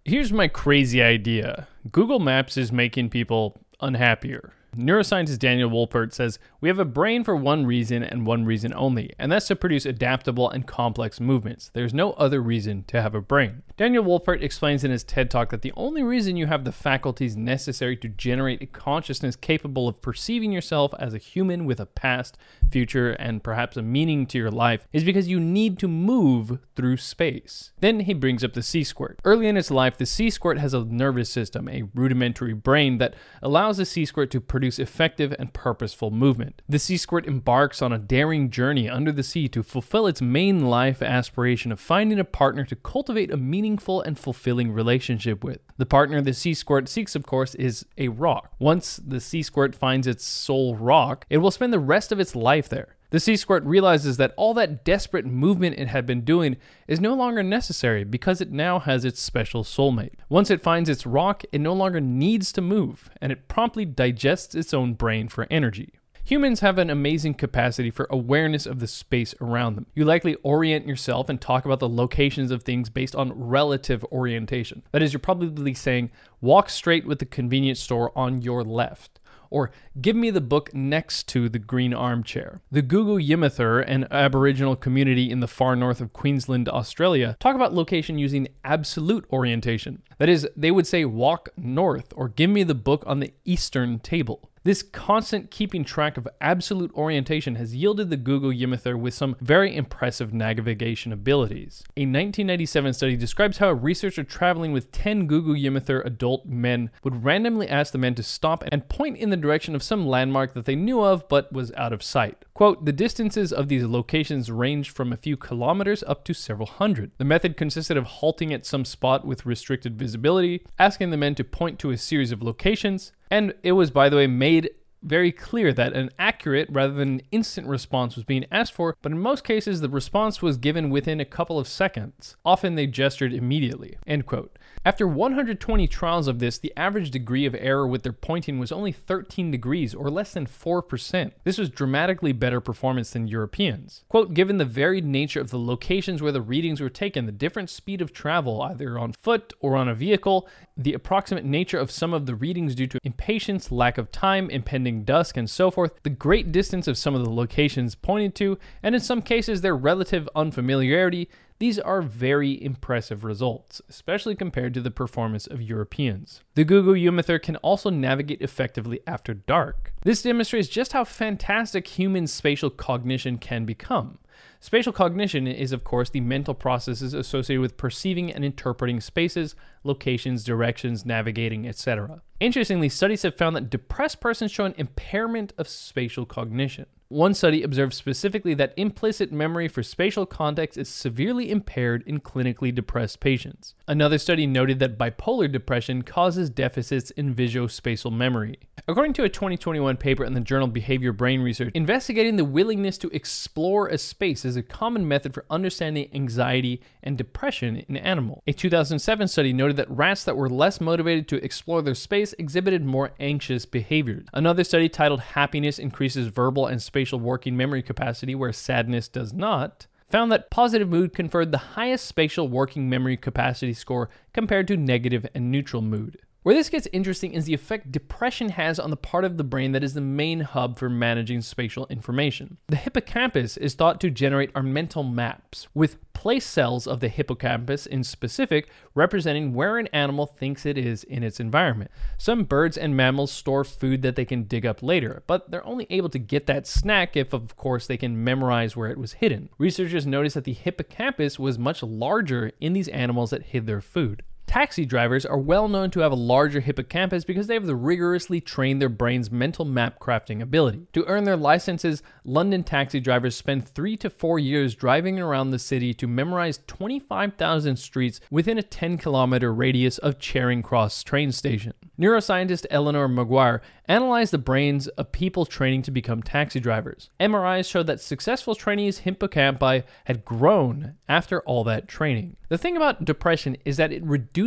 Here's my crazy idea. Google Maps is making people unhappier. Neuroscientist Daniel Wolpert says, "We have a brain for one reason and one reason only, and that's to produce adaptable and complex movements. There's no other reason to have a brain." Daniel Wolpert explains in his TED Talk that the only reason you have the faculties necessary to generate a consciousness capable of perceiving yourself as a human with a past, future, and perhaps a meaning to your life is because you need to move through space. Then he brings up the sea squirt. Early in its life, the sea squirt has a nervous system, a rudimentary brain that allows the sea squirt to produce effective and purposeful movement. The sea squirt embarks on a daring journey under the sea to fulfill its main life aspiration of finding a partner to cultivate a meaningful and fulfilling relationship with. The partner the sea squirt seeks, of course, is a rock. Once the sea squirt finds its soul rock, it will spend the rest of its life there. The sea squirt realizes that all that desperate movement it had been doing is no longer necessary because it now has its special soulmate. Once it finds its rock, it no longer needs to move, and it promptly digests its own brain for energy. Humans have an amazing capacity for awareness of the space around them. You likely orient yourself and talk about the locations of things based on relative orientation. That is, you're probably saying, walk straight with the convenience store on your left. Or give me the book next to the green armchair. The Guugu Yimithirr, an Aboriginal community in the far north of Queensland, Australia, talk about location using absolute orientation. That is, they would say walk north or give me the book on the eastern table. This constant keeping track of absolute orientation has yielded the Guugu Yimithirr with some very impressive navigation abilities. A 1997 study describes how a researcher traveling with 10 Guugu Yimithirr adult men would randomly ask the men to stop and point in the direction of some landmark that they knew of but was out of sight. Quote, "The distances of these locations ranged from a few kilometers up to several hundred. The method consisted of halting at some spot with restricted visibility, asking the men to point to a series of locations, and it was, by the way, made very clear that an accurate rather than an instant response was being asked for, but in most cases the response was given within a couple of seconds. Often they gestured immediately." End quote. After 120 trials of this, the average degree of error with their pointing was only 13 degrees, or less than 4%. This was dramatically better performance than Europeans. Quote, "Given the varied nature of the locations where the readings were taken, the different speed of travel, either on foot or on a vehicle, the approximate nature of some of the readings due to impatience, lack of time, impending dusk, and so forth, the great distance of some of the locations pointed to, and in some cases their relative unfamiliarity, these are very impressive results, especially compared to the performance of Europeans. The Guugu Yimithirr can also navigate effectively after dark. This demonstrates just how fantastic human spatial cognition can become. Spatial cognition is, of course, the mental processes associated with perceiving and interpreting spaces, locations, directions, navigating, etc. Interestingly, studies have found that depressed persons show an impairment of spatial cognition. One study observed specifically that implicit memory for spatial context is severely impaired in clinically depressed patients. Another study noted that bipolar depression causes deficits in visuospatial memory. According to a 2021 paper in the journal Behavior Brain Research, investigating the willingness to explore a space is a common method for understanding anxiety and depression in animals. A 2007 study noted that rats that were less motivated to explore their space exhibited more anxious behaviors. Another study titled "Happiness Increases Verbal and Spatial Working Memory Capacity Where Sadness Does Not" found that positive mood conferred the highest spatial working memory capacity score compared to negative and neutral mood. Where this gets interesting is the effect depression has on the part of the brain that is the main hub for managing spatial information. The hippocampus is thought to generate our mental maps, with place cells of the hippocampus in specific representing where an animal thinks it is in its environment. Some birds and mammals store food that they can dig up later, but they're only able to get that snack if, of course, they can memorize where it was hidden. Researchers noticed that the hippocampus was much larger in these animals that hid their food. Taxi drivers are well known to have a larger hippocampus because they have rigorously trained their brain's mental map crafting ability. To earn their licenses, London taxi drivers spend 3 to 4 years driving around the city to memorize 25,000 streets within a 10-kilometer radius of Charing Cross train station. Neuroscientist Eleanor Maguire analyzed the brains of people training to become taxi drivers. MRIs showed that successful trainees' hippocampi had grown after all that training. The thing about depression is that it reduces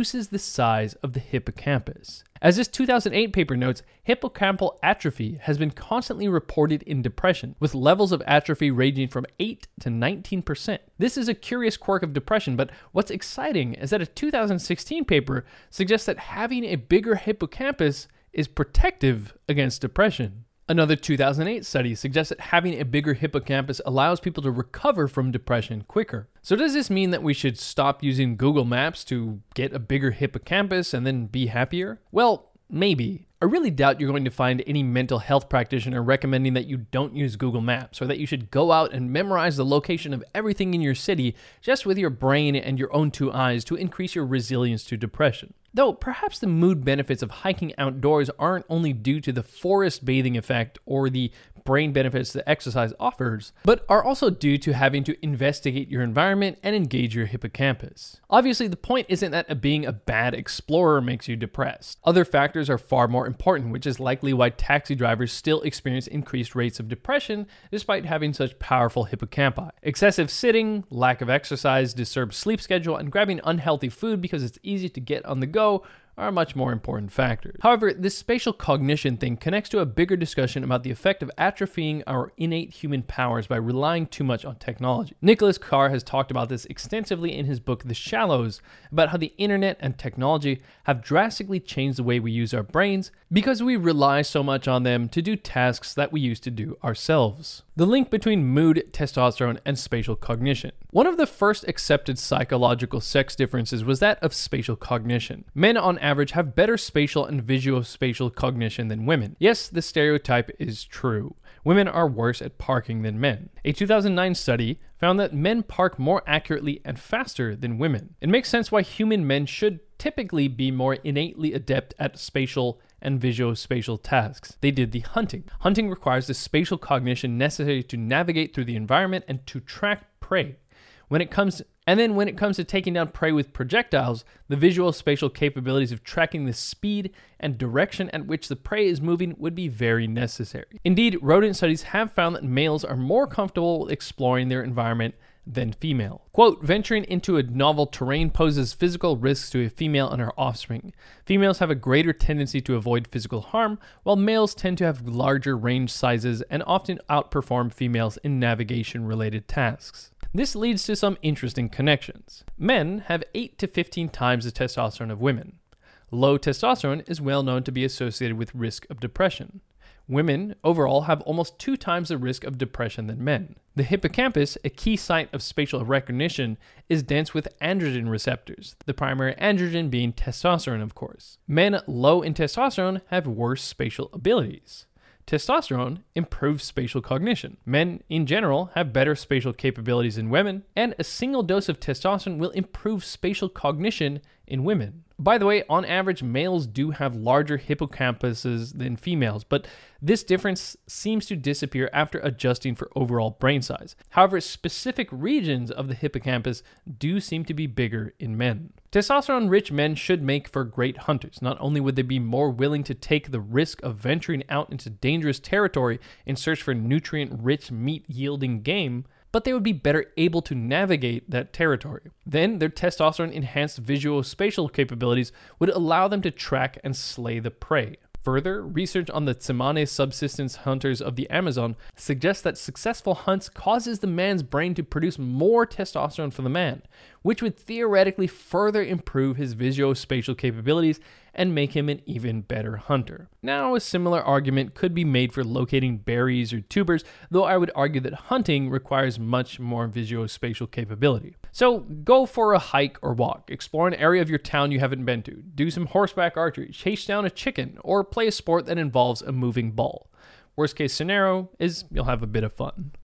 reduces the size of the hippocampus. As this 2008 paper notes, hippocampal atrophy has been constantly reported in depression, with levels of atrophy ranging from 8 to 19%. This is a curious quirk of depression, but what's exciting is that a 2016 paper suggests that having a bigger hippocampus is protective against depression. Another 2008 study suggests that having a bigger hippocampus allows people to recover from depression quicker. So does this mean that we should stop using Google Maps to get a bigger hippocampus and then be happier? Well, maybe. I really doubt you're going to find any mental health practitioner recommending that you don't use Google Maps or that you should go out and memorize the location of everything in your city just with your brain and your own two eyes to increase your resilience to depression. Though perhaps the mood benefits of hiking outdoors aren't only due to the forest bathing effect or the brain benefits that exercise offers, but are also due to having to investigate your environment and engage your hippocampus. Obviously, the point isn't that being a bad explorer makes you depressed. Other factors are far more important, which is likely why taxi drivers still experience increased rates of depression despite having such powerful hippocampi. Excessive sitting, lack of exercise, disturbed sleep schedule, and grabbing unhealthy food because it's easy to get on the go are much more important factors. However, this spatial cognition thing connects to a bigger discussion about the effect of atrophying our innate human powers by relying too much on technology. Nicholas Carr has talked about this extensively in his book The Shallows, about how the internet and technology have drastically changed the way we use our brains because we rely so much on them to do tasks that we used to do ourselves. The link between mood, testosterone, and spatial cognition. One of the first accepted psychological sex differences was that of spatial cognition. Men on average have better spatial and visuospatial cognition than women. Yes, the stereotype is true. Women are worse at parking than men. A 2009 study found that men park more accurately and faster than women. It makes sense why human men should typically be more innately adept at spatial and visuospatial tasks. They did the hunting. Hunting requires the spatial cognition necessary to navigate through the environment and to track prey. When it comes to taking down prey with projectiles, the visual spatial capabilities of tracking the speed and direction at which the prey is moving would be very necessary. Indeed, rodent studies have found that males are more comfortable exploring their environment than female. Quote, venturing into a novel terrain poses physical risks to a female and her offspring. Females have a greater tendency to avoid physical harm, while males tend to have larger range sizes and often outperform females in navigation-related tasks. This leads to some interesting connections. Men have 8 to 15 times the testosterone of women. Low testosterone is well known to be associated with risk of depression. Women overall have almost 2 times the risk of depression than men. The hippocampus, a key site of spatial recognition, is dense with androgen receptors, the primary androgen being testosterone, of course. Men low in testosterone have worse spatial abilities. Testosterone improves spatial cognition. Men, in general, have better spatial capabilities than women, and a single dose of testosterone will improve spatial cognition in women. By the way, on average, males do have larger hippocampuses than females, but this difference seems to disappear after adjusting for overall brain size. However, specific regions of the hippocampus do seem to be bigger in men. Testosterone-rich men should make for great hunters. Not only would they be more willing to take the risk of venturing out into dangerous territory in search for nutrient-rich, meat-yielding game, but they would be better able to navigate that territory. Then their testosterone-enhanced visuospatial capabilities would allow them to track and slay the prey. Further, research on the Tsimane subsistence hunters of the Amazon suggests that successful hunts causes the man's brain to produce more testosterone for the man, which would theoretically further improve his visuospatial capabilities and make him an even better hunter. Now, a similar argument could be made for locating berries or tubers, though I would argue that hunting requires much more visuospatial capability. So go for a hike or walk, explore an area of your town you haven't been to, do some horseback archery, chase down a chicken, or play a sport that involves a moving ball. Worst case scenario is you'll have a bit of fun.